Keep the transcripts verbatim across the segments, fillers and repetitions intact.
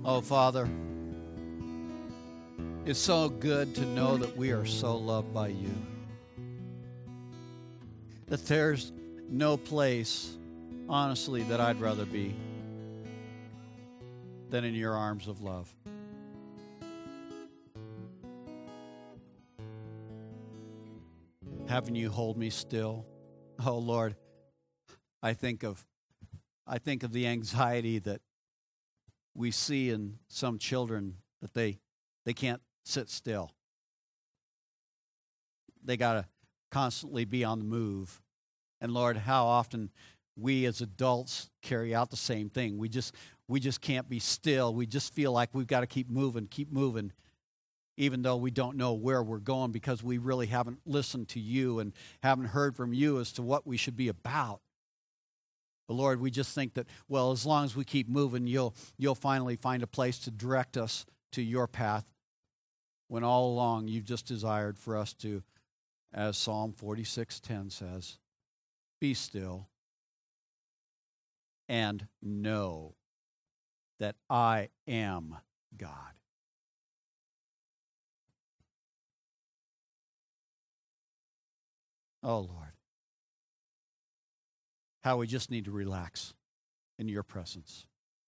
Oh, Father, it's so good to know that we are so loved by you. That there's no place, honestly, that I'd rather be than in your arms of love. Having you hold me still. Oh, Lord, I think of I think of the anxiety that we see in some children, that they they can't sit still. They got to constantly be on the move. And Lord, how often we as adults carry out the same thing. We just we just can't be still. We just feel like we've got to keep moving, keep moving, even though we don't know where we're going because we really haven't listened to you and haven't heard from you as to what we should be about. But Lord, we just think that, well, as long as we keep moving, you'll you'll finally find a place to direct us to your path, when all along you've just desired for us to, as Psalm forty-six ten says, be still and know that I am God. Oh, Lord, how we just need to relax in your presence.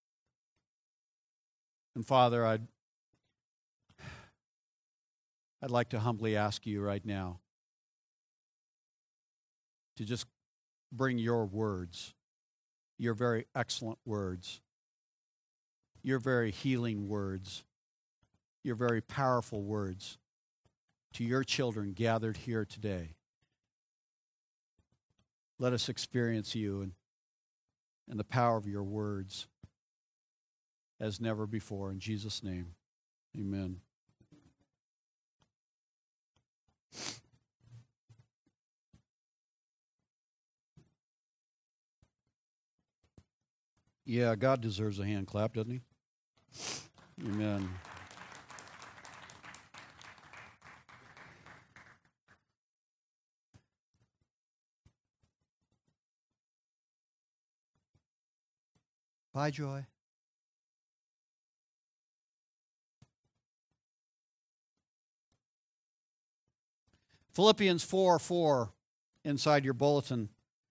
And Father, I'd, I'd like to humbly ask you right now to just bring your words, your very excellent words, your very healing words, your very powerful words to your children gathered here today. Let us experience you and, and the power of your words as never before. In Jesus' name, amen. Yeah, God deserves a hand clap, doesn't he? Amen. Bye, Joy. Philippians four four inside your bulletin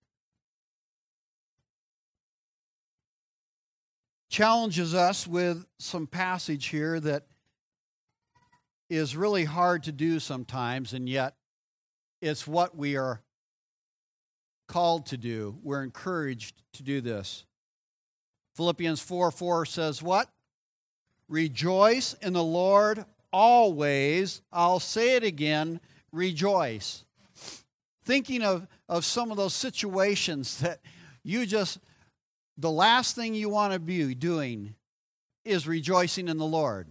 challenges us with some passage here that is really hard to do sometimes, and yet it's what we are called to do. We're encouraged to do this. Philippians four four says what? Rejoice in the Lord always. I'll say it again, rejoice. Thinking of, of some of those situations that you just, the last thing you want to be doing is rejoicing in the Lord.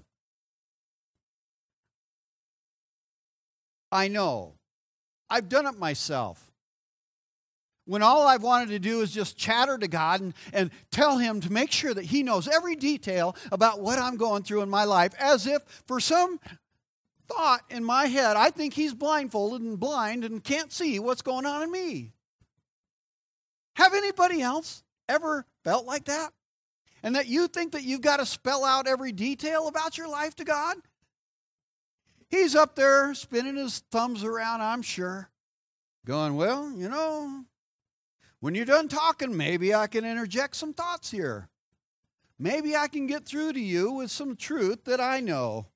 I know. I've done it myself. When all I've wanted to do is just chatter to God and, and tell Him to make sure that He knows every detail about what I'm going through in my life, as if for some thought in my head, I think He's blindfolded and blind and can't see what's going on in me. Have anybody else ever felt like that? And that you think that you've got to spell out every detail about your life to God? He's up there spinning his thumbs around, I'm sure, going, well, you know, when you're done talking, maybe I can interject some thoughts here. Maybe I can get through to you with some truth that I know.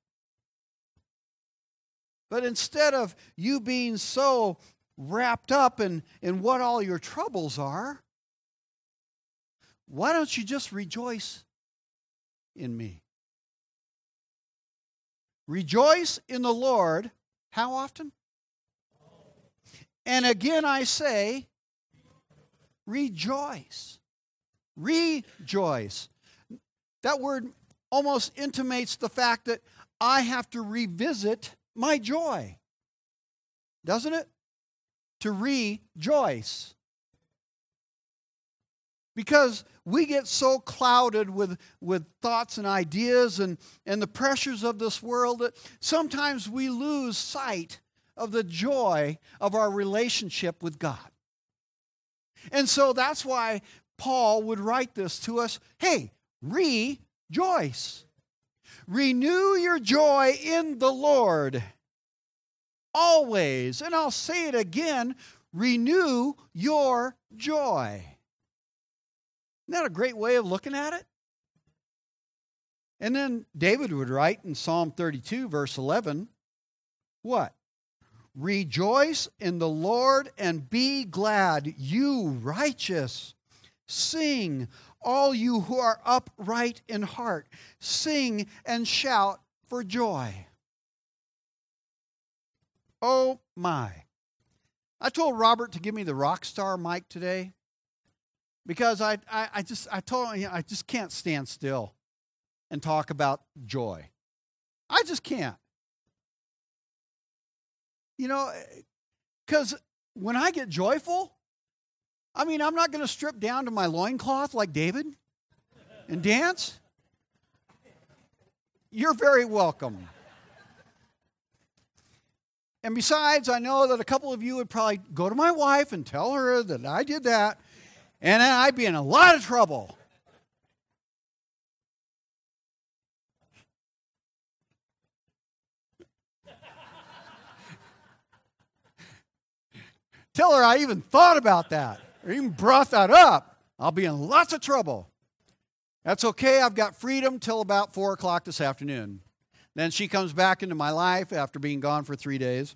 But instead of you being so wrapped up in, in what all your troubles are, why don't you just rejoice in me? Rejoice in the Lord. How often? And again I say, rejoice. Rejoice. That word almost intimates the fact that I have to revisit my joy. Doesn't it? To rejoice. Because we get so clouded with, with thoughts and ideas and, and the pressures of this world that sometimes we lose sight of the joy of our relationship with God. And so that's why Paul would write this to us. Hey, rejoice. Renew your joy in the Lord always. And I'll say it again, renew your joy. Isn't that a great way of looking at it? And then David would write in Psalm thirty-two, verse eleven, what? Rejoice in the Lord and be glad, you righteous. Sing, all you who are upright in heart. Sing and shout for joy. Oh my. I told Robert to give me the rock star mic today because I, I, I just I told him I just can't stand still and talk about joy. I just can't. You know, because when I get joyful, I mean, I'm not going to strip down to my loincloth like David and dance. You're very welcome. And besides, I know that a couple of you would probably go to my wife and tell her that I did that, and then I'd be in a lot of trouble. Tell her I even thought about that, or even brought that up. I'll be in lots of trouble. That's okay. I've got freedom till about four o'clock this afternoon. Then she comes back into my life after being gone for three days.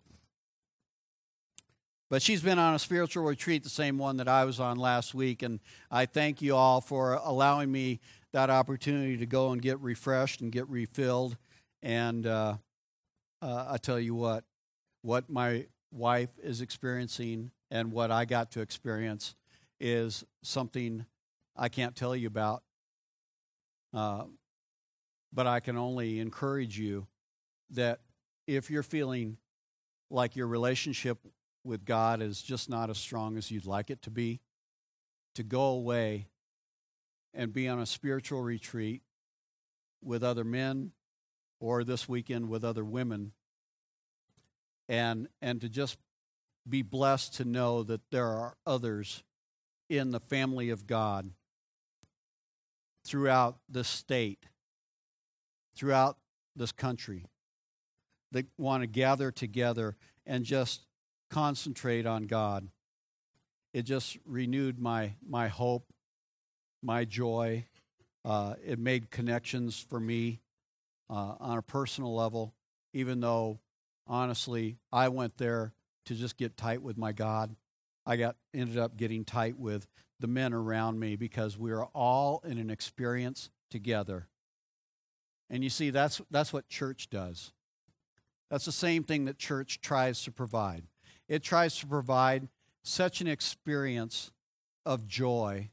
But she's been on a spiritual retreat, the same one that I was on last week, and I thank you all for allowing me that opportunity to go and get refreshed and get refilled. And uh, uh, I tell you what, what my wife is experiencing and what I got to experience is something I can't tell you about. Uh, but I can only encourage you that if you're feeling like your relationship with God is just not as strong as you'd like it to be, to go away and be on a spiritual retreat with other men or this weekend with other women, and and to just be blessed to know that there are others in the family of God throughout this state, throughout this country, that want to gather together and just concentrate on God. It just renewed my my hope, my joy. Uh, it made connections for me uh, on a personal level, even though, honestly, I went there to just get tight with my God. I got ended up getting tight with the men around me because we are all in an experience together. And you see, that's that's what church does. That's the same thing that church tries to provide. It tries to provide such an experience of joy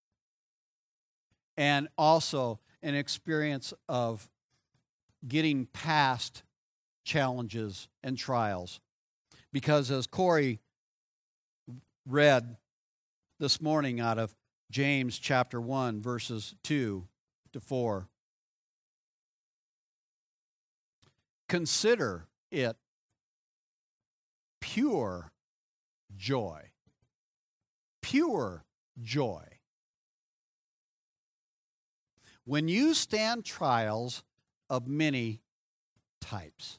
and also an experience of getting past challenges and trials. Because as Corey read this morning out of James chapter one, verses two to four, consider it pure joy. Pure joy. When you stand trials of many types,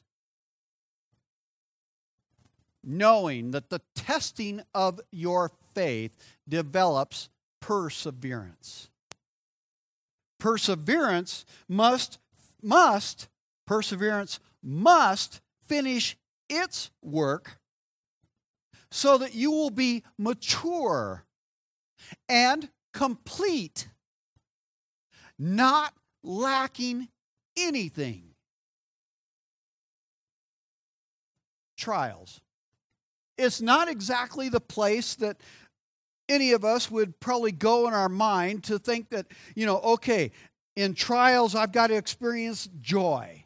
knowing that the testing of your faith develops perseverance. Perseverance must, must, perseverance must finish its work so that you will be mature and complete, not lacking anything. Trials. It's not exactly the place that any of us would probably go in our mind to think that, you know, okay, in trials I've got to experience joy.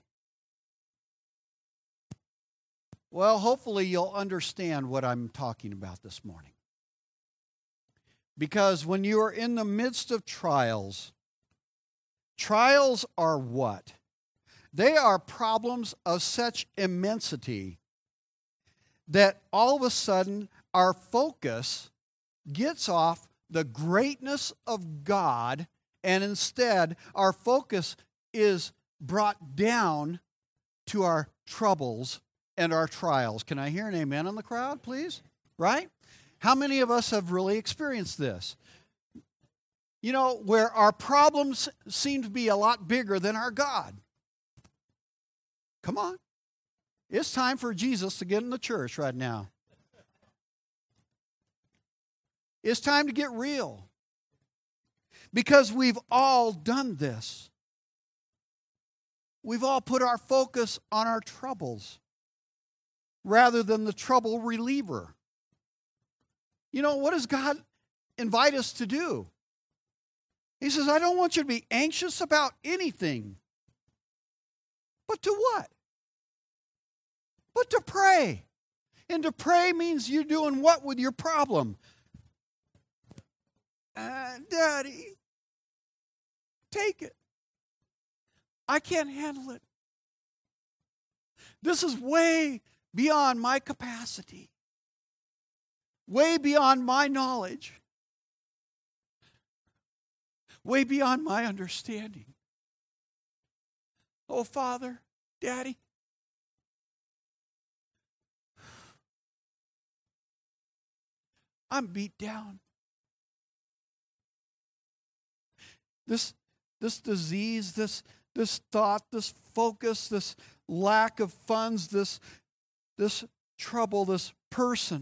Well, hopefully you'll understand what I'm talking about this morning. Because when you are in the midst of trials, trials are what? They are problems of such immensity that all of a sudden our focus gets off the greatness of God, and instead our focus is brought down to our troubles and our trials. Can I hear an amen in the crowd, please? Right? How many of us have really experienced this? You know, where our problems seem to be a lot bigger than our God. Come on. It's time for Jesus to get in the church right now. It's time to get real. Because we've all done this. We've all put our focus on our troubles rather than the trouble reliever. You know, what does God invite us to do? He says, I don't want you to be anxious about anything. But to what? But to pray. And to pray means you're doing what with your problem? Uh, Daddy, take it. I can't handle it. This is way beyond my capacity. Way beyond my knowledge. Way beyond my understanding. Oh, Father, Daddy, I'm beat down. This, this disease, this, this thought, this focus, this lack of funds, this, this trouble, this person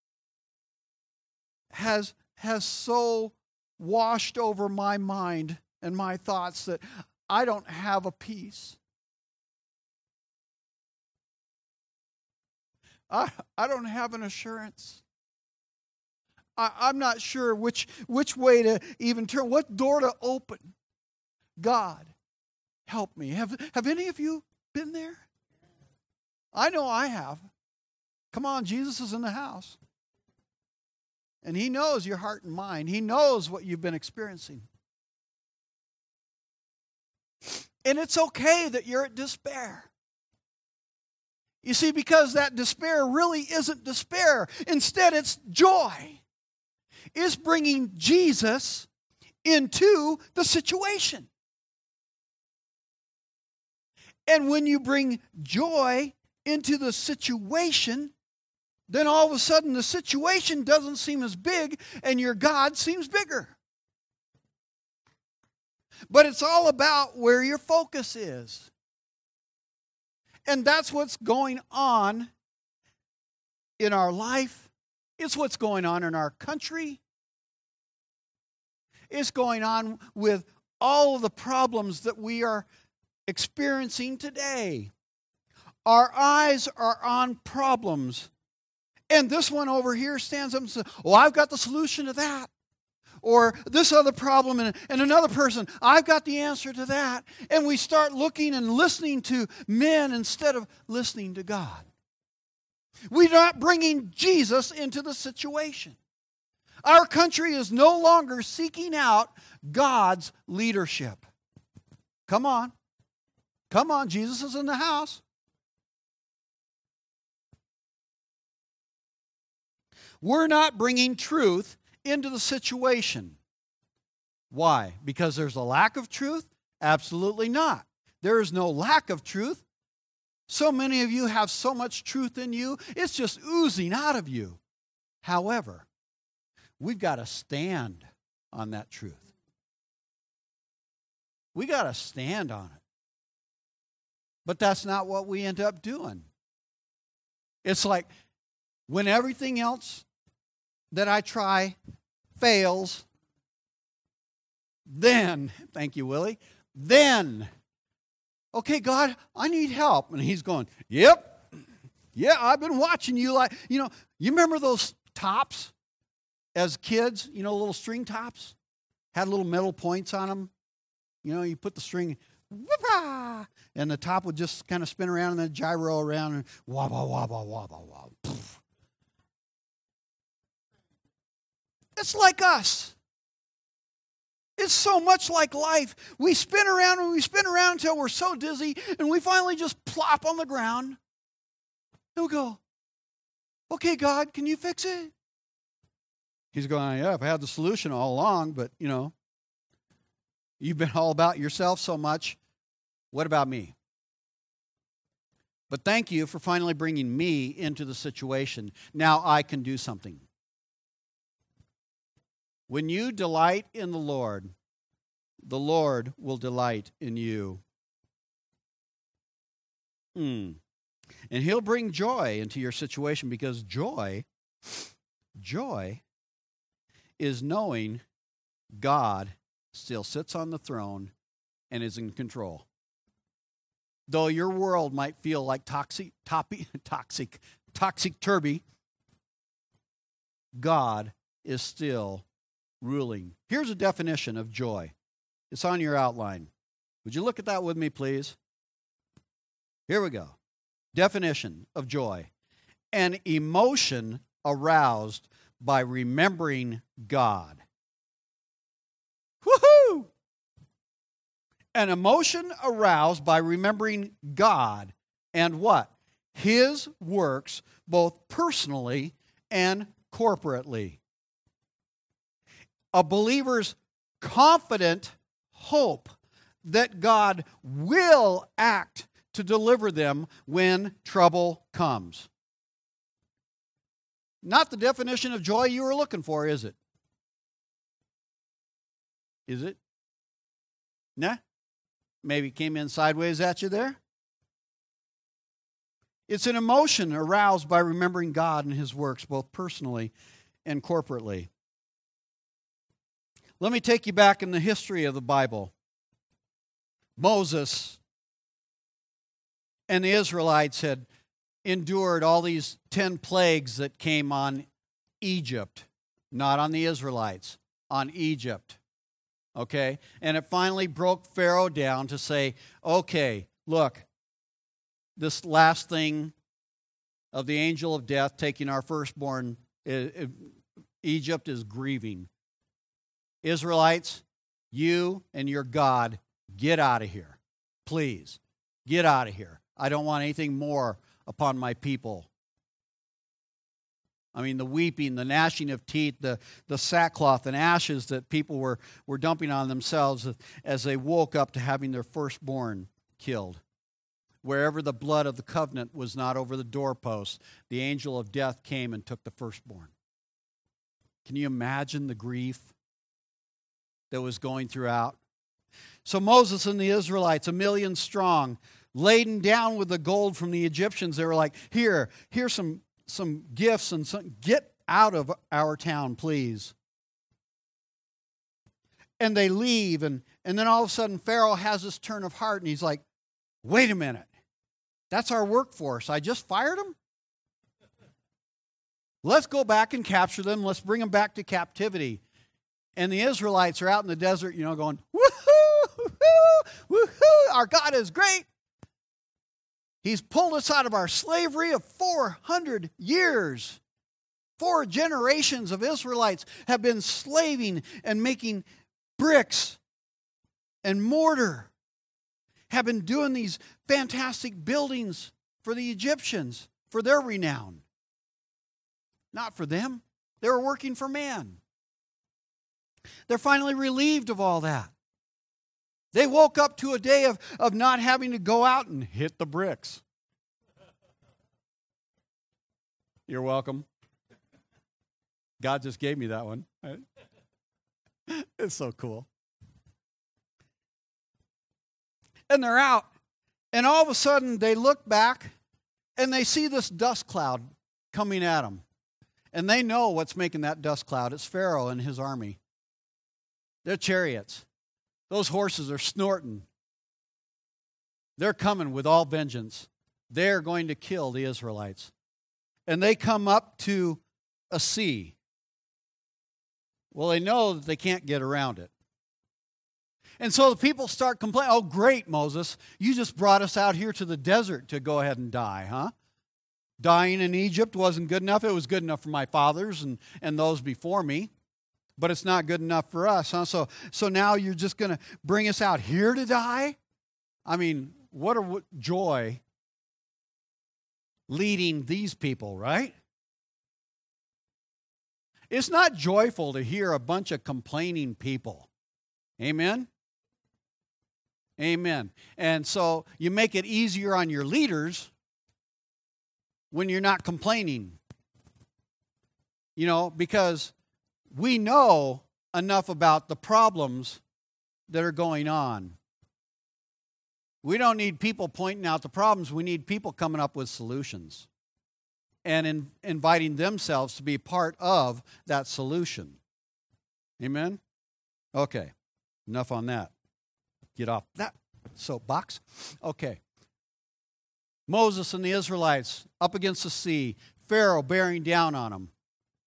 has, has so washed over my mind and my thoughts that I don't have a peace. I, I don't have an assurance. I, I'm not sure which, which way to even turn, what door to open. God, help me. Have, have any of you been there? I know I have. Come on, Jesus is in the house. And He knows your heart and mind. He knows what you've been experiencing. And it's okay that you're at despair. You see, because that despair really isn't despair. Instead, it's joy. It's bringing Jesus into the situation. And when you bring joy into the situation, then all of a sudden the situation doesn't seem as big and your God seems bigger. But it's all about where your focus is. And that's what's going on in our life. It's what's going on in our country. It's going on with all of the problems that we are experiencing today. Our eyes are on problems. And this one over here stands up and says, well, I've got the solution to that. Or this other problem, and, and another person, I've got the answer to that. And we start looking and listening to men instead of listening to God. We're not bringing Jesus into the situation. Our country is no longer seeking out God's leadership. Come on. Come on, Jesus is in the house. We're not bringing truth into the situation. Why? Because there's a lack of truth? Absolutely not. There is no lack of truth. So many of you have so much truth in you, it's just oozing out of you. However, we've got to stand on that truth. We got to stand on it. But that's not what we end up doing. It's like when everything else that I try fails, then, thank you, Willie, then, okay, God, I need help. And He's going, yep, yeah, I've been watching you like, you know, you remember those tops as kids, you know, little string tops? Had little metal points on them. You know, you put the string, whoop-ah, and the top would just kind of spin around and then gyro around and wabba, wabba, wabba, wabba. Poof. It's like us. It's so much like life. We spin around and we spin around until we're so dizzy and we finally just plop on the ground. And we go, okay, God, can you fix it? He's going, yeah, I've had the solution all along, but, you know, you've been all about yourself so much. What about me? But thank you for finally bringing me into the situation. Now I can do something. When you delight in the Lord, the Lord will delight in you. Mm. And He'll bring joy into your situation, because joy, joy is knowing God still sits on the throne and is in control. Though your world might feel like toxic, topic, toxic, toxic turby, God is still ruling. Here's a definition of joy. It's on your outline. Would you look at that with me, please? Here we go. Definition of joy: an emotion aroused by remembering God. Woohoo! An emotion aroused by remembering God and what? His works, both personally and corporately. A believer's confident hope that God will act to deliver them when trouble comes. Not the definition of joy you were looking for, is it? Is it? Nah? Maybe came in sideways at you there? It's an emotion aroused by remembering God and His works, both personally and corporately. Let me take you back in the history of the Bible. Moses and the Israelites had endured all these ten plagues that came on Egypt, not on the Israelites, on Egypt. Okay? And it finally broke Pharaoh down to say, okay, look, this last thing of the angel of death taking our firstborn, Egypt is grieving. Israelites, you and your God, get out of here. Please, get out of here. I don't want anything more upon my people. I mean, the weeping, the gnashing of teeth, the, the sackcloth and ashes that people were, were dumping on themselves as they woke up to having their firstborn killed. Wherever the blood of the covenant was not over the doorpost, the angel of death came and took the firstborn. Can you imagine the grief that was going throughout? So Moses and the Israelites, a million strong, laden down with the gold from the Egyptians, they were like, here, here's some, some gifts, and some, get out of our town, please. And they leave, and, and then all of a sudden Pharaoh has this turn of heart, and he's like, wait a minute, that's our workforce. I just fired them? Let's go back and capture them. Let's bring them back to captivity. And the Israelites are out in the desert, you know, going, woohoo, woohoo, woohoo, our God is great. He's pulled us out of our slavery of four hundred years. Four generations of Israelites have been slaving and making bricks and mortar, have been doing these fantastic buildings for the Egyptians, for their renown. Not for them. They were working for man. They're finally relieved of all that. They woke up to a day of, of not having to go out and hit the bricks. You're welcome. God just gave me that one. It's so cool. And they're out. And all of a sudden, they look back and they see this dust cloud coming at them. And they know what's making that dust cloud. It's Pharaoh and his army. They're chariots. Those horses are snorting. They're coming with all vengeance. They're going to kill the Israelites. And they come up to a sea. Well, they know that they can't get around it. And so the people start complaining, oh, great, Moses, you just brought us out here to the desert to go ahead and die, huh? Dying in Egypt wasn't good enough. It was good enough for my fathers and, and those before me. But it's not good enough for us, huh? So, so now you're just going to bring us out here to die? I mean, what a joy leading these people, right? It's not joyful to hear a bunch of complaining people. Amen? Amen. And so you make it easier on your leaders when you're not complaining. You know, because we know enough about the problems that are going on. We don't need people pointing out the problems. We need people coming up with solutions and in, inviting themselves to be part of that solution. Amen? Okay, enough on that. Get off that soapbox. Okay. Moses and the Israelites up against the sea, Pharaoh bearing down on them.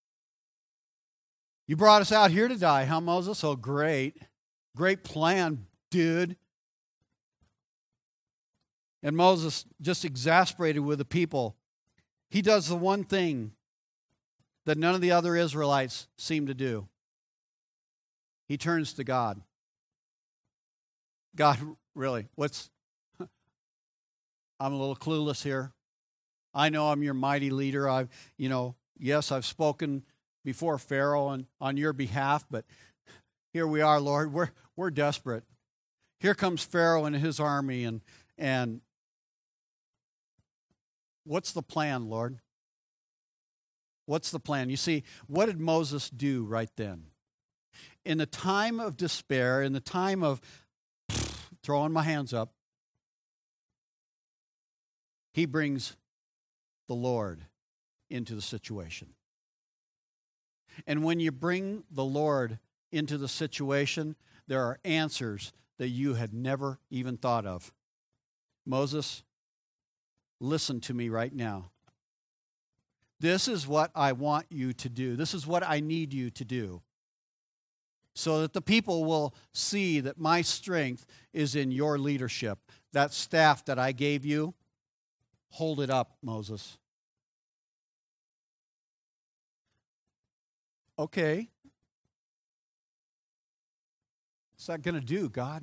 You brought us out here to die, huh, Moses? Oh, great. Great plan, dude. And Moses, just exasperated with the people, he does the one thing that none of the other Israelites seem to do. He turns to God. God, really, what's... I'm a little clueless here. I know I'm your mighty leader. I've, you know, yes, I've spoken before Pharaoh and on your behalf, but here we are, Lord. We're we're desperate. Here comes Pharaoh and his army, and and what's the plan, Lord? What's the plan? You see, what did Moses do right then? In the time of despair, in the time of throwing my hands up, he brings the Lord into the situation. And when you bring the Lord into the situation, there are answers that you had never even thought of. Moses, listen to me right now. This is what I want you to do. This is what I need you to do. So that the people will see that my strength is in your leadership. That staff that I gave you, hold it up, Moses. Okay. What's that going to do, God?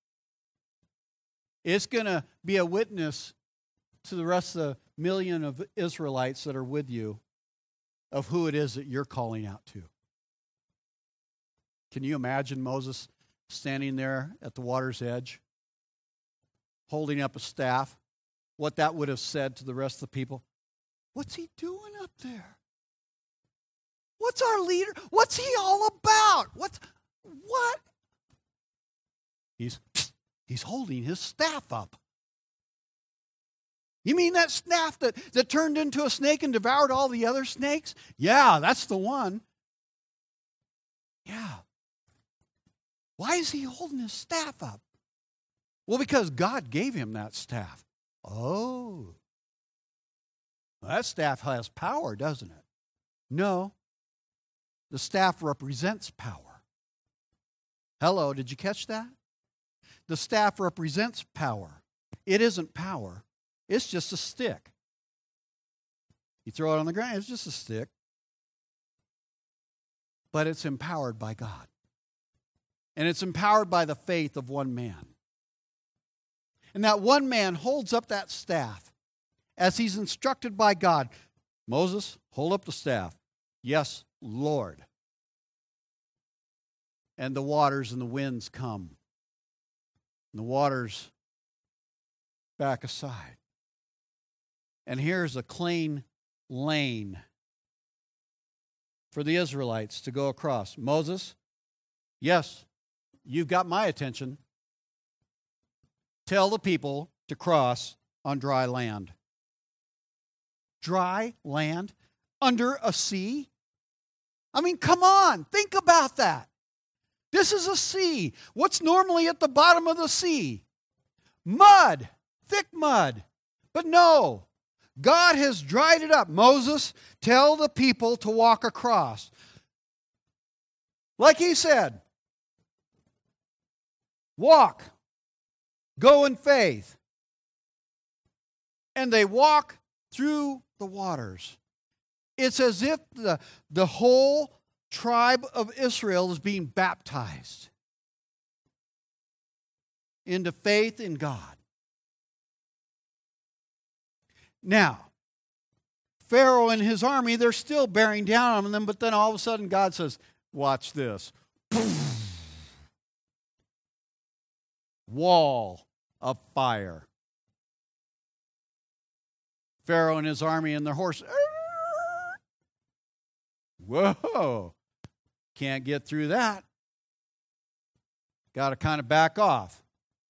It's going to be a witness to the rest of the million of Israelites that are with you of who it is that you're calling out to. Can you imagine Moses standing there at the water's edge, holding up a staff? What that would have said to the rest of the people? What's he doing up there? What's our leader? What's he all about? What's what? He's he's holding his staff up. You mean that staff that, that turned into a snake and devoured all the other snakes? Yeah, that's the one. Yeah. Why is he holding his staff up? Well, because God gave him that staff. Oh. Well, that staff has power, doesn't it? No. The staff represents power. Hello, did you catch that? The staff represents power. It isn't power. It's just a stick. You throw it on the ground, it's just a stick. But it's empowered by God. And it's empowered by the faith of one man. And that one man holds up that staff as he's instructed by God. Moses, hold up the staff. Yes, Lord. And the waters and the winds come. And the waters back aside. And here's a clean lane for the Israelites to go across. Moses, yes, you've got my attention. Tell the people to cross on dry land. Dry land under a sea? I mean, come on, think about that. This is a sea. What's normally at the bottom of the sea? Mud, thick mud. But no, God has dried it up. Moses, tell the people to walk across. Like he said, walk, go in faith. And they walk through the waters. It's as if the, the whole tribe of Israel is being baptized into faith in God. Now, Pharaoh and his army, they're still bearing down on them, but then all of a sudden God says, watch this. wall of fire. Pharaoh and his army and their horses. Whoa. Can't get through that. Got to kind of back off.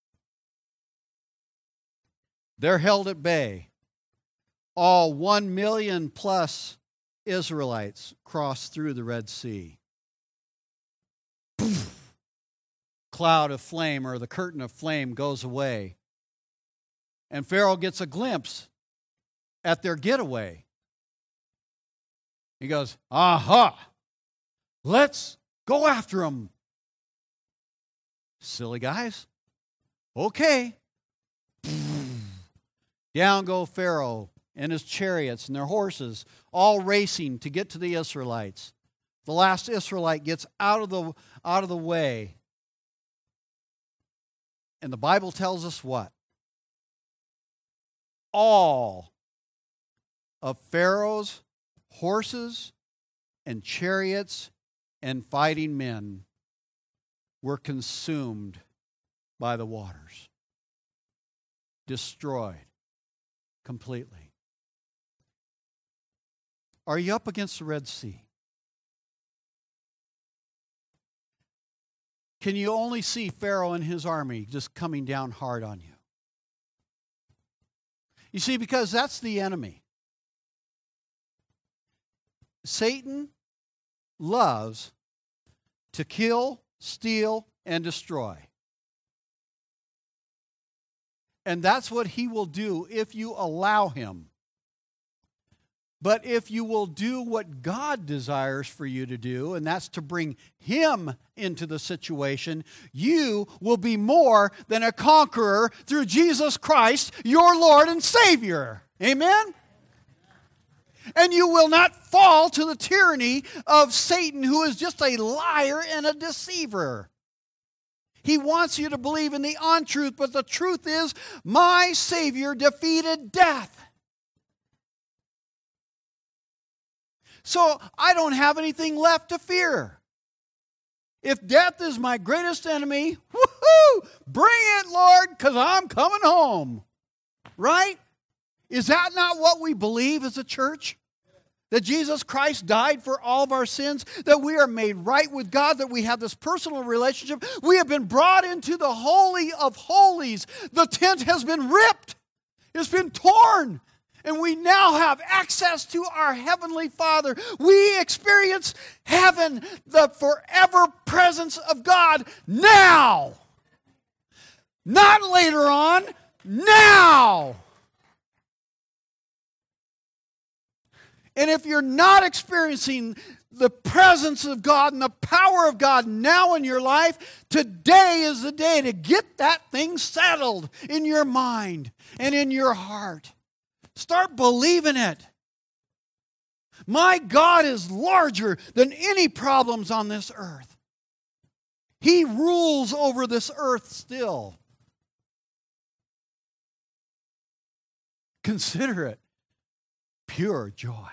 They're held at bay. All one million plus Israelites cross through the Red Sea. Poof. Cloud of flame, or the curtain of flame, goes away. And Pharaoh gets a glimpse at their getaway. He goes, aha, let's go after them. Silly guys. Okay. Down go Pharaoh and his chariots and their horses, all racing to get to the Israelites. The last Israelite gets out of the, out of the way. And the Bible tells us what? All of Pharaoh's horses and chariots and fighting men were consumed by the waters. Destroyed completely. Are you up against the Red Sea? Can you only see Pharaoh and his army just coming down hard on you? You see, because that's the enemy. Satan loves to kill, steal, and destroy. And that's what he will do if you allow him. But if you will do what God desires for you to do, and that's to bring him into the situation, you will be more than a conqueror through Jesus Christ, your Lord and Savior. Amen? And you will not fall to the tyranny of Satan, who is just a liar and a deceiver. He wants you to believe in the untruth, but the truth is, my Savior defeated death. So I don't have anything left to fear. If death is my greatest enemy, woohoo! Bring it, Lord, because I'm coming home. Right? Is that not what we believe as a church? That Jesus Christ died for all of our sins, that we are made right with God, that we have this personal relationship. We have been brought into the Holy of Holies. The tent has been ripped. It's been torn. And we now have access to our Heavenly Father. We experience heaven, the forever presence of God, now. Not later on, now. And if you're not experiencing the presence of God and the power of God now in your life, today is the day to get that thing settled in your mind and in your heart. Start believing it. My God is larger than any problems on this earth. He rules over this earth still. Consider it pure joy.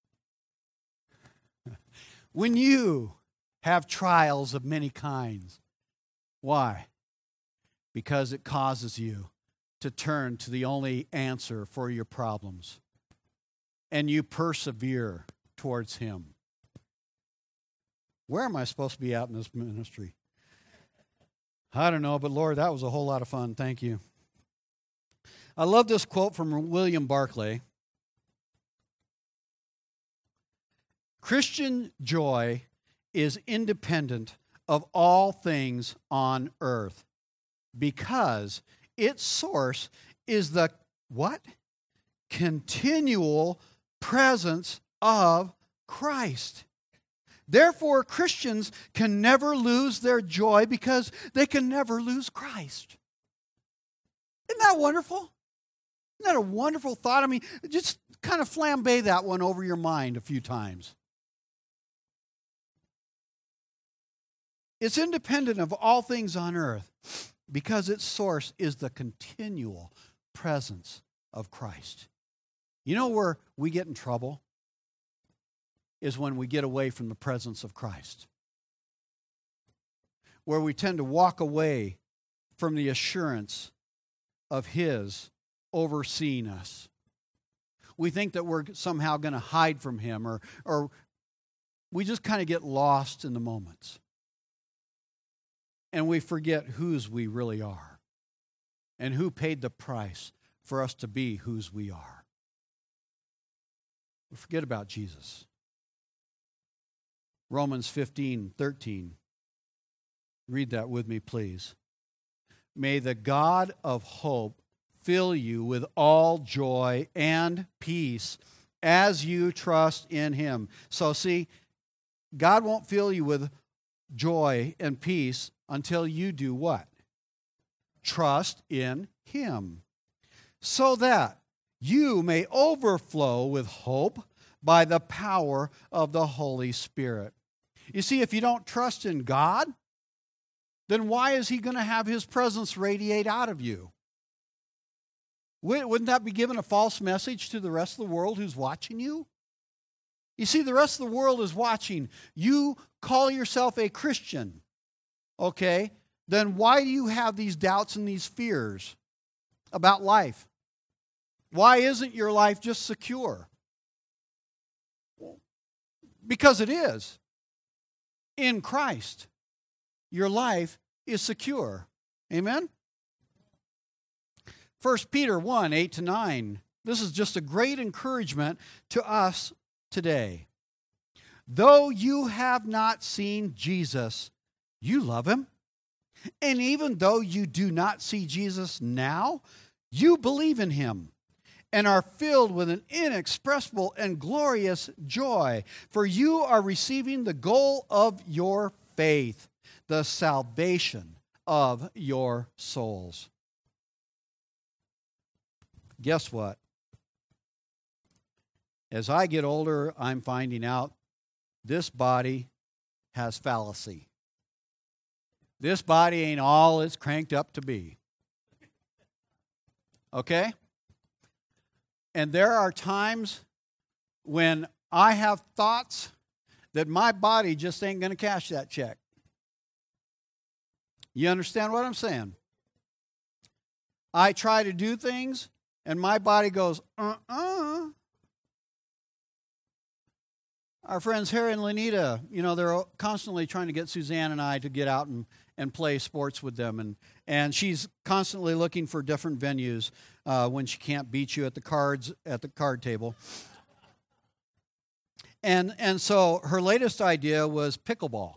When you have trials of many kinds. Why? Because it causes you to turn to the only answer for your problems. And you persevere towards Him. Where am I supposed to be at in this ministry? I don't know, but Lord, that was a whole lot of fun. Thank you. I love this quote from William Barclay. Christian joy is independent of all things on earth because its source is the what? Continual presence of Christ. Therefore, Christians can never lose their joy because they can never lose Christ. Isn't that wonderful? Isn't that a wonderful thought? I mean, just kind of flambe that one over your mind a few times. It's independent of all things on earth because its source is the continual presence of Christ. You know where we get in trouble? Is when we get away from the presence of Christ. Where we tend to walk away from the assurance of His overseeing us. We think that we're somehow going to hide from Him, or, or we just kind of get lost in the moments. And we forget whose we really are and who paid the price for us to be whose we are. We forget about Jesus. Romans fifteen thirteen. Read that with me, please. May the God of hope fill you with all joy and peace as you trust in Him. So see, God won't fill you with joy and peace until you do what? Trust in Him. So that you may overflow with hope by the power of the Holy Spirit. You see, if you don't trust in God, then why is He going to have His presence radiate out of you? Wouldn't that be giving a false message to the rest of the world who's watching you? You see, the rest of the world is watching. You call yourself a Christian, okay? Then why do you have these doubts and these fears about life? Why isn't your life just secure? Because it is. In Christ, your life is secure. Amen? First Peter one, eight to nine. This is just a great encouragement to us today. Though you have not seen Jesus, you love Him. And even though you do not see Jesus now, you believe in Him and are filled with an inexpressible and glorious joy, for you are receiving the goal of your faith, the salvation of your souls. Guess what? As I get older, I'm finding out this body has fallacy. This body ain't all it's cranked up to be. Okay? And there are times when I have thoughts that my body just ain't going to cash that check. You understand what I'm saying? I try to do things, and my body goes, uh-uh. Our friends Harry and Lenita, you know, they're constantly trying to get Suzanne and I to get out and, and play sports with them. And, and she's constantly looking for different venues uh, when she can't beat you at the cards at the card table. And, and so her latest idea was pickleball.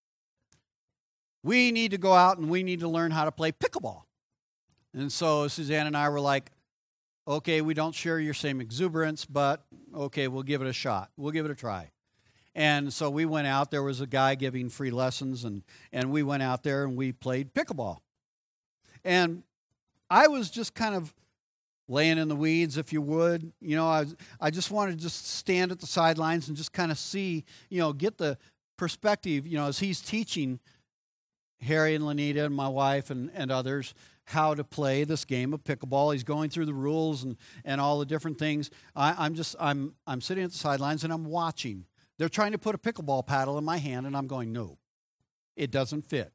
We need to go out and we need to learn how to play pickleball. And so Suzanne and I were like, okay, we don't share your same exuberance, but okay, we'll give it a shot. We'll give it a try. And so we went out. There was a guy giving free lessons, and, and we went out there and we played pickleball. And I was just kind of laying in the weeds, if you would. You know, I, was, I just wanted to just stand at the sidelines and just kind of see, you know, get the perspective, you know, as he's teaching Harry and Lenita and my wife and, and others how to play this game of pickleball. He's going through the rules and, and all the different things. I, I'm just, I'm, I'm sitting at the sidelines and I'm watching. They're trying to put a pickleball paddle in my hand and I'm going, no, it doesn't fit.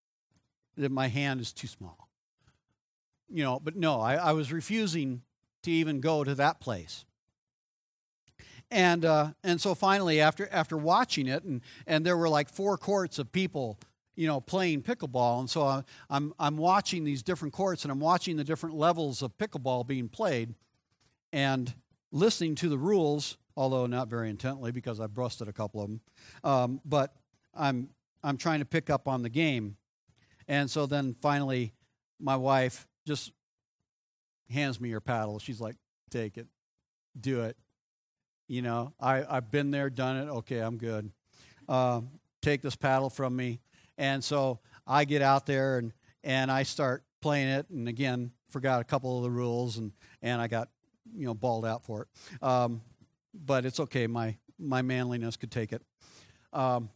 My hand is too small. You know, but no, I, I was refusing to even go to that place. And uh, and so finally, after after watching it, and, and there were like four courts of people, you know, playing pickleball. And so I, I'm I'm watching these different courts, and I'm watching the different levels of pickleball being played, and listening to the rules, although not very intently because I busted a couple of them. Um, but I'm I'm trying to pick up on the game, and so then finally, my wife just hands me her paddle. She's like, "Take it, do it." You know, I I've been there, done it. Okay, I'm good. Um, take this paddle from me. And so I get out there and, and I start playing it, and again, forgot a couple of the rules, and, and I got, you know, balled out for it. Um, but it's okay. My my manliness could take it. Um,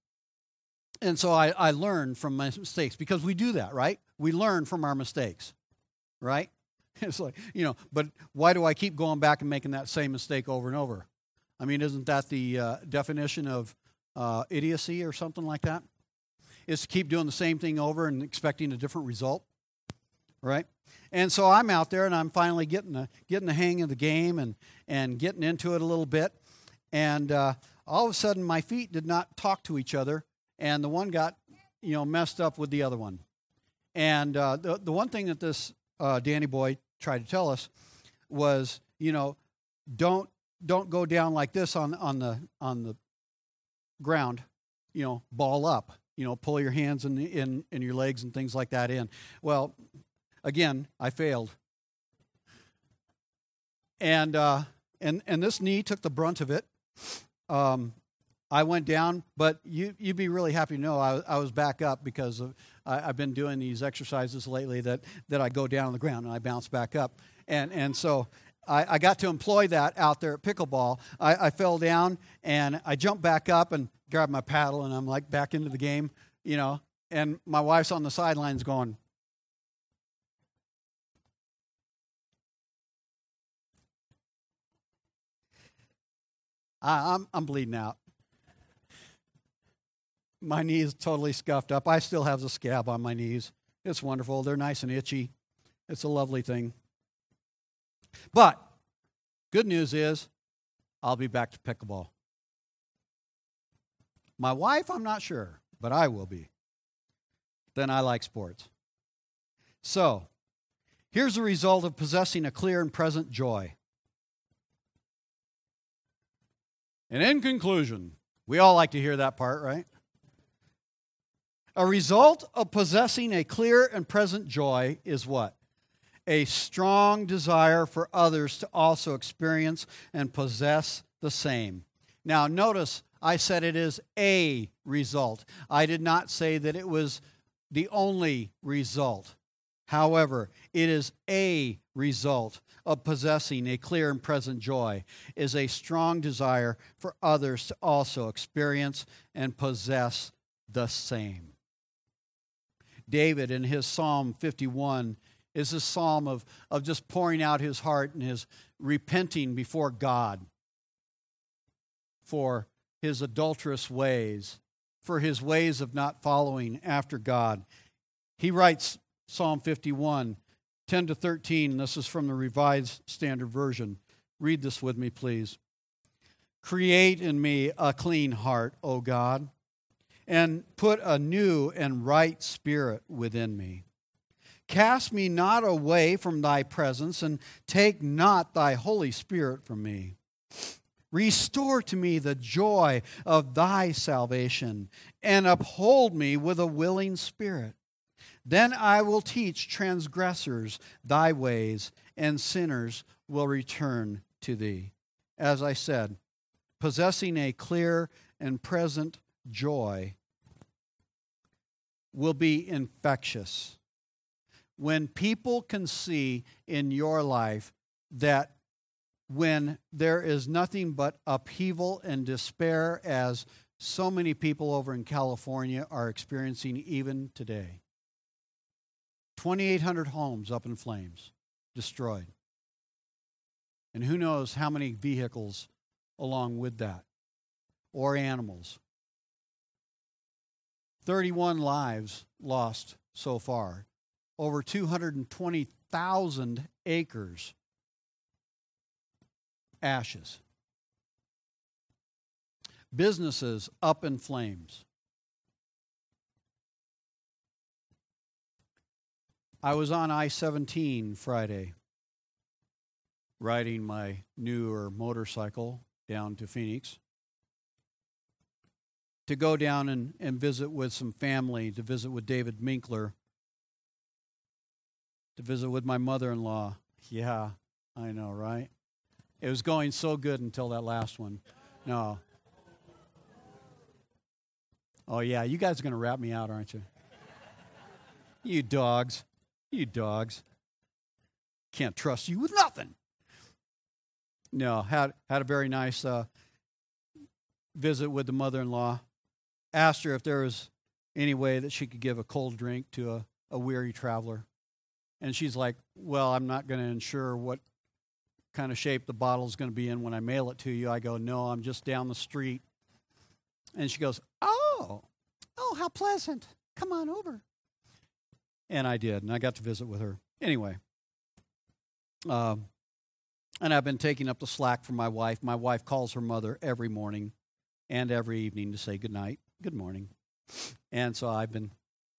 and so I, I learned from my mistakes, because we do that, right? We learn from our mistakes, right? It's like, you know, but why do I keep going back and making that same mistake over and over? I mean, isn't that the uh, definition of uh, idiocy or something like that? Is to keep doing the same thing over and expecting a different result. right? And so I'm out there, and I'm finally getting the, getting the hang of the game and, and getting into it a little bit. And uh, all of a sudden, my feet did not talk to each other, and the one got, you know, messed up with the other one. And uh, the, the one thing that this uh, Danny boy tried to tell us was, you know, don't don't go down like this on on the on the ground, you know, ball up, you know, pull your hands in in in your legs and things like that in. Well, again, I failed, and uh, and and this knee took the brunt of it. Um, I went down, but you you'd be really happy to know I, I was back up because of, I, I've been doing these exercises lately that that I go down on the ground and I bounce back up, and and so. I, I got to employ that out there at pickleball. I, I fell down, and I jumped back up and grabbed my paddle, and I'm like back into the game, you know, and my wife's on the sidelines going, I, I'm, I'm bleeding out. My knee is totally scuffed up. I still have the scab on my knees. It's wonderful. They're nice and itchy. It's a lovely thing. But good news is I'll be back to pickleball. My wife, I'm not sure, but I will be. Then I like sports. So, here's the result of possessing a clear and present joy. And in conclusion, we all like to hear that part, right? A result of possessing a clear and present joy is what? A strong desire for others to also experience and possess the same. Now, notice I said it is a result. I did not say that it was the only result. However, it is a result of possessing a clear and present joy, is a strong desire for others to also experience and possess the same. David, in his Psalm fifty-one, is a psalm of, of just pouring out his heart and his repenting before God for his adulterous ways, for his ways of not following after God. He writes Psalm fifty-one, ten to thirteen, and this is from the Revised Standard Version. Read this with me, please. Create in me a clean heart, O God, and put a new and right spirit within me. Cast me not away from thy presence, and take not thy Holy Spirit from me. Restore to me the joy of thy salvation, and uphold me with a willing spirit. Then I will teach transgressors thy ways, and sinners will return to thee. As I said, possessing a clear and present joy will be infectious. When people can see in your life that when there is nothing but upheaval and despair, as so many people over in California are experiencing even today. twenty-eight hundred homes up in flames, destroyed. And who knows how many vehicles along with that, or animals. thirty-one lives lost so far. Over two hundred twenty thousand acres ashes. Businesses up in flames. I was on I seventeen Friday, riding my newer motorcycle down to Phoenix to go down and, and visit with some family, to visit with David Minkler, to visit with my mother-in-law. Yeah, I know, right? It was going so good until that last one. No. Oh, yeah, you guys are going to wrap me out, aren't you? You dogs. You dogs. Can't trust you with nothing. No, had had a very nice uh, visit with the mother-in-law. Asked her if there was any way that she could give a cold drink to a, a weary traveler. And she's like, well, I'm not going to ensure what kind of shape the bottle's going to be in when I mail it to you. I go, no, I'm just down the street. And she goes, oh, oh, how pleasant. Come on over. And I did, and I got to visit with her. Anyway, um, and I've been taking up the slack from my wife. My wife calls her mother every morning and every evening to say good night, good morning. And so I've been,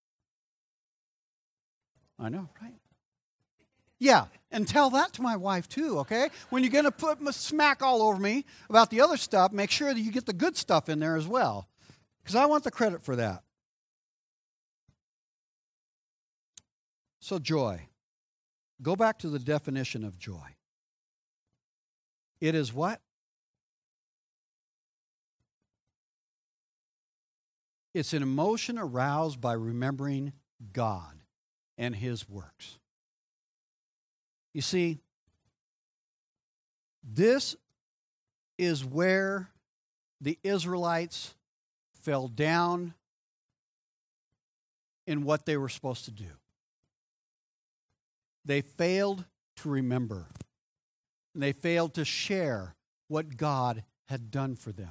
I know, right? Yeah, and tell that to my wife too, okay? When you're going to put m- smack all over me about the other stuff, make sure that you get the good stuff in there as well, because I want the credit for that. So joy. Go back to the definition of joy. It is what? It's an emotion aroused by remembering God and His works. You see, this is where the Israelites fell down in what they were supposed to do. They failed to remember. And they failed to share what God had done for them.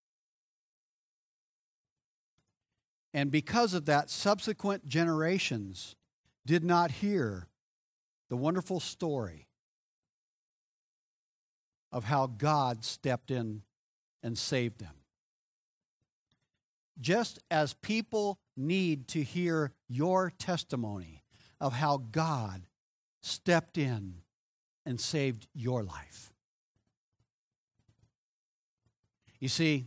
And because of that, subsequent generations did not hear the wonderful story of how God stepped in and saved them. Just as people need to hear your testimony of how God stepped in and saved your life. You see,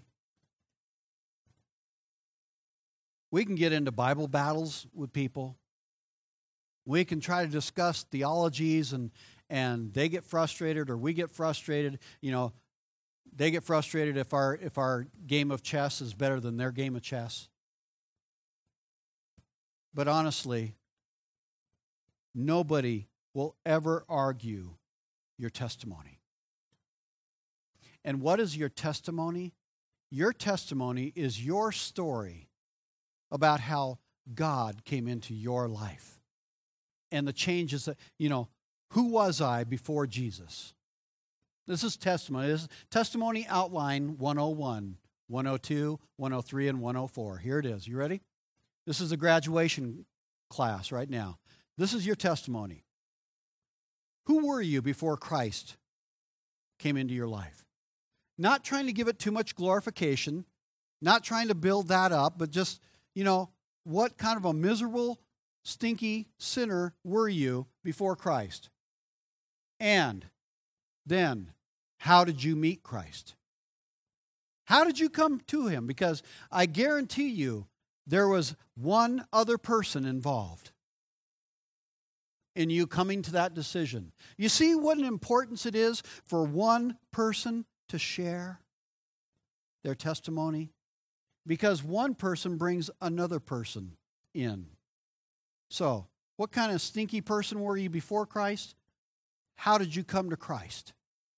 we can get into Bible battles with people. We can try to discuss theologies, and, and they get frustrated or we get frustrated. You know, they get frustrated if our, if our game of chess is better than their game of chess. But honestly, nobody will ever argue your testimony. And what is your testimony? Your testimony is your story about how God came into your life and the changes that, you know, who was I before Jesus? This is testimony. This is testimony outline one oh one, one oh two, one oh three, and one oh four. Here it is. You ready? This is a graduation class right now. This is your testimony. Who were you before Christ came into your life? Not trying to give it too much glorification, not trying to build that up, but just, you know, what kind of a miserable, stinky sinner were you before Christ? And then, how did you meet Christ? How did you come to Him? Because I guarantee you, there was one other person involved in you coming to that decision. You see what an importance it is for one person to share their testimony? Because one person brings another person in. So, what kind of stinky person were you before Christ? How did you come to Christ?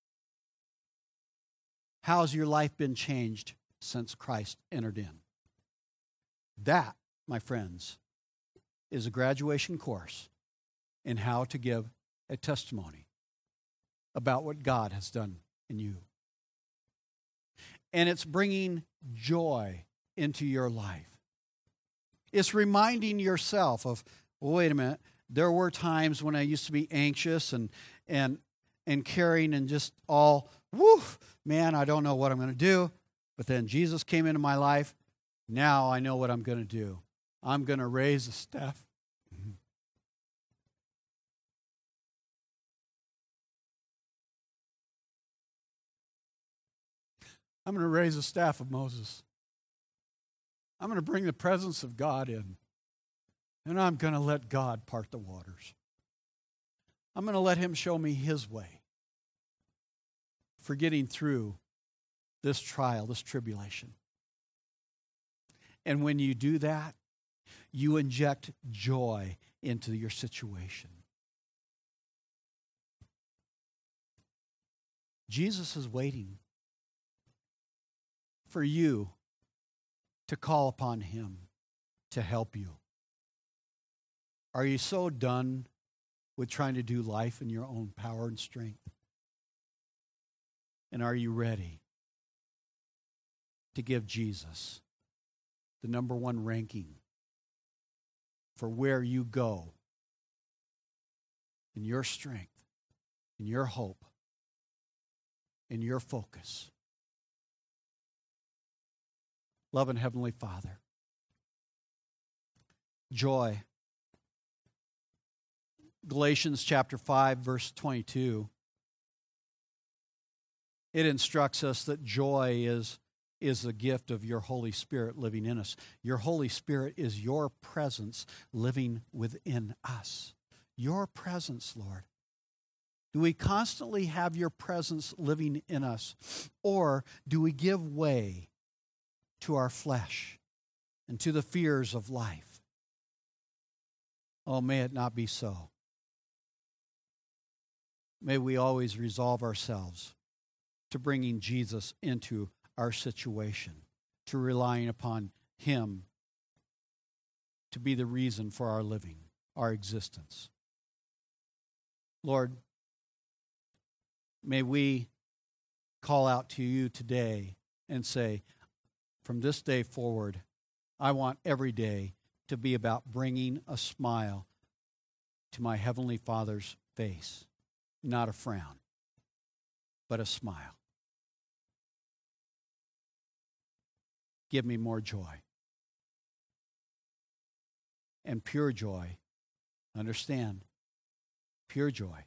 How has your life been changed since Christ entered in? That, my friends, is a graduation course in how to give a testimony about what God has done in you. And it's bringing joy into your life. It's reminding yourself of, well, wait a minute, there were times when I used to be anxious and and and caring and just all, whoo, man, I don't know what I'm going to do. But then Jesus came into my life. Now I know what I'm going to do. I'm going to raise a staff. I'm going to raise a staff of Moses. I'm going to bring the presence of God in. And I'm going to let God part the waters. I'm going to let Him show me His way for getting through this trial, this tribulation. And when you do that, you inject joy into your situation. Jesus is waiting for you to call upon Him to help you. Are you so done with trying to do life in your own power and strength? And are you ready to give Jesus the number one ranking for where you go in your strength, in your hope, in your focus. Loving Heavenly Father, joy. Galatians chapter five, verse twenty-two. It instructs us that joy is, is a gift of your Holy Spirit living in us. Your Holy Spirit is your presence living within us. Your presence, Lord. Do we constantly have your presence living in us? Or do we give way to our flesh and to the fears of life? Oh, may it not be so. May we always resolve ourselves to bringing Jesus into our situation, to relying upon Him to be the reason for our living, our existence. Lord, may we call out to you today and say, from this day forward, I want every day to be about bringing a smile to my Heavenly Father's face. Not a frown, but a smile. Give me more joy. And pure joy, understand, pure joy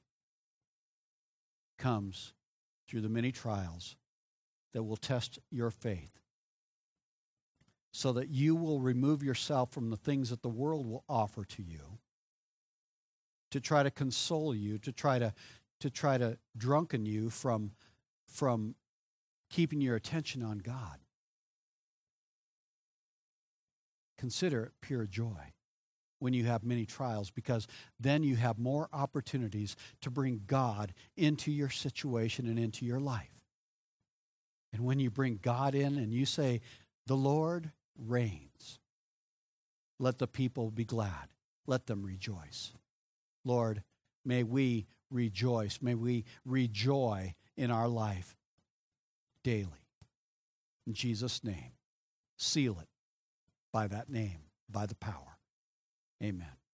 comes through the many trials that will test your faith, so that you will remove yourself from the things that the world will offer to you to try to console you, to try to to try to drunken you from, from keeping your attention on God. Consider it pure joy when you have many trials, because then you have more opportunities to bring God into your situation and into your life. And when you bring God in and you say, the Lord reigns, let the people be glad. Let them rejoice. Lord, may we rejoice. May we rejoice in our life daily. In Jesus' name, seal it by that name, by the power. Amen.